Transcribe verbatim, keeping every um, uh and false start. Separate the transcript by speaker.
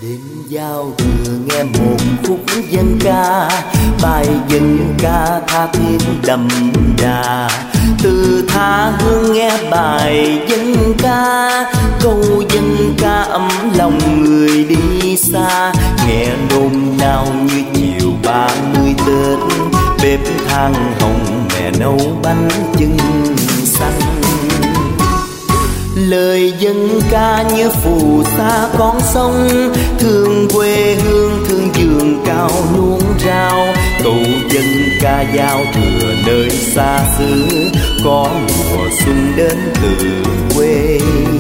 Speaker 1: Đêm giao thừa nghe một khúc dân ca, bài dân ca tha thiết đậm đà. Từ tha hương nghe bài dân ca, câu dân ca ấm lòng người đi xa. Nghe nôn nao như chiều ba mươi Tết, bếp than hồng mẹ nấu bánh chưng xanh. Lời dân ca như phù sa con sông, thương quê hương thương vườn cao nuông rau. Câu dân ca giao thừa nơi xa xứ, có mùa xuân đến từ quê